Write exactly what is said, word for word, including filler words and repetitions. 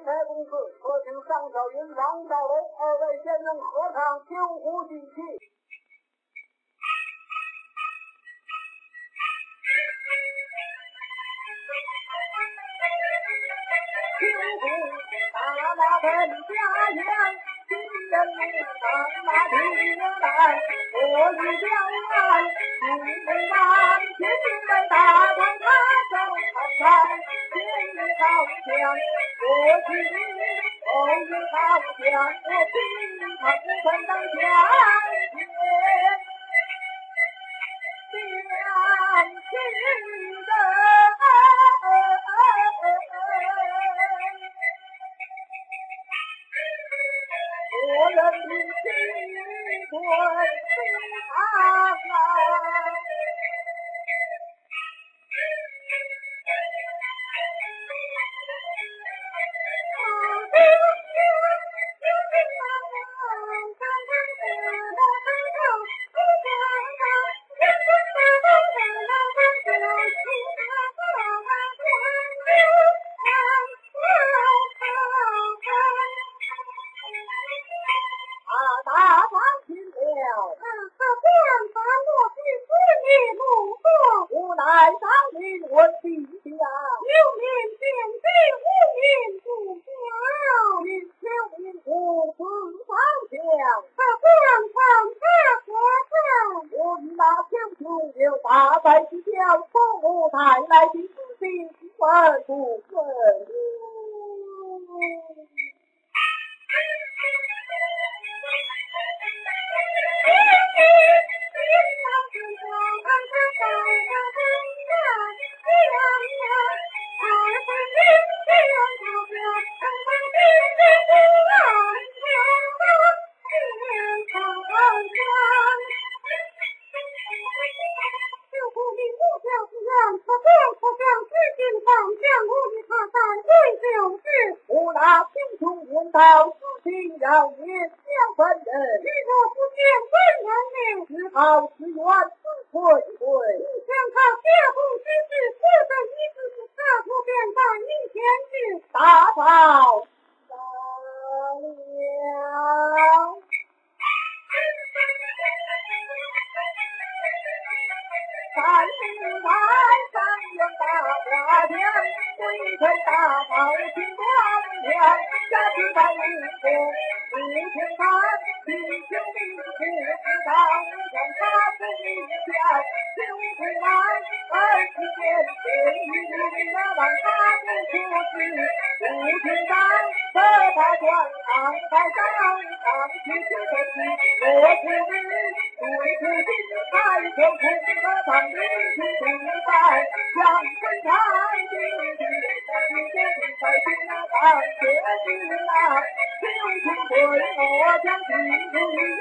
台公司，可请上小云、王兆楼二位先生合唱《秋胡戏曲》。秋胡大马奔家乡，新人上马听来，我与江南新人南，新人大堂他手看看，新人好像我去后人好像我平常不分当家前两情人。我人民心归啊！大败之将，风舞台来的自信万不分。我那贫穷人道私情要孽相分人， 如若不见分人呢， 只好自愿自愧愧。 你想他下不知事，或者一字不差，不便在你前去大炮上了。三十台上有大花枪，挥吹大炮金光亮，家住在一个五千山，地球地土上将他不一笑，就不来二十年前那往他不出去，五千山和他转昂在上上去就得去，我是你对不起太空空的上面去独在将分开的你的在心那当决定啊，就请对我将心